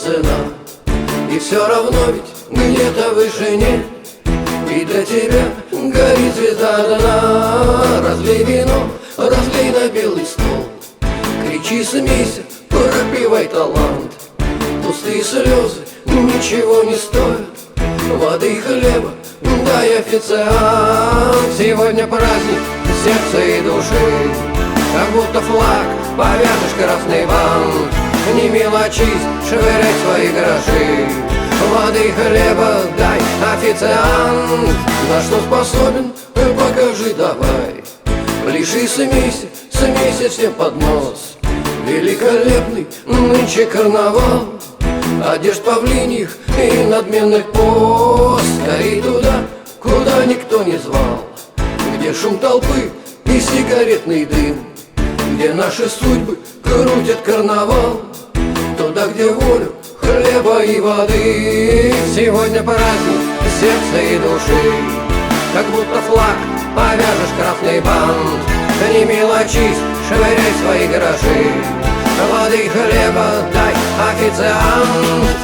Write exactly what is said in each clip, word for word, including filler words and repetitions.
цена. И все равно ведь где-то в вышине и для тебя горит звезда одна. Разлей вино, разлей на белый стол, кричи, смейся, пропивай талант. Пустые слезы ничего не стоят, воды и хлеба дай, официант. Сегодня праздник сердца и души, как будто флаг повяжешь красный бант. Не мелочись, швыряй свои гроши, воды и хлеба дай, официант. На что способен, покажи давай, лишь и смейся, смейся всем под нос. Великолепный нынче карнавал, одежд павлиньих и надменных поз. Скорей туда, куда никто не звал, где шум толпы и сигаретный дым, где наши судьбы крутят карнавал. Туда, где волю, хлеба и воды. Сегодня праздник сердца и души, как будто флаг повяжешь красный бант. Не мелочись, швыряй свои гроши, воды и хлеба дай, официант.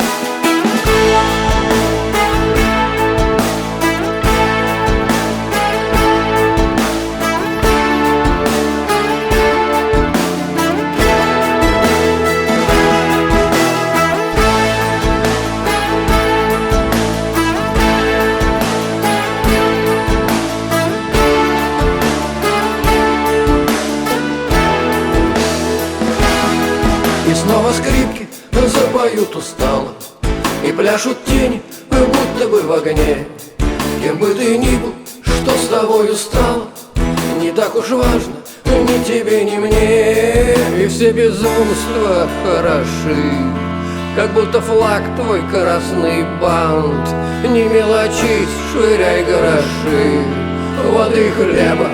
И снова скрипки запоют устало, и пляшут тени, будто бы в огне. Кем бы ты ни был, что с тобою стало, не так уж важно ни тебе, ни мне. И все безумства хороши, как будто флаг твой красный бант. Не мелочись, швыряй гроши, воды и хлеба.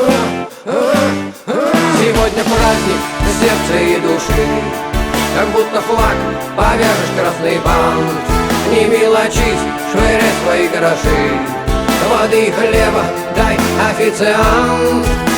Сегодня праздник сердца и души, как будто флаг повяжешь красный бант. Не мелочись, швыряй свои гроши, воды и хлеба дай, официант.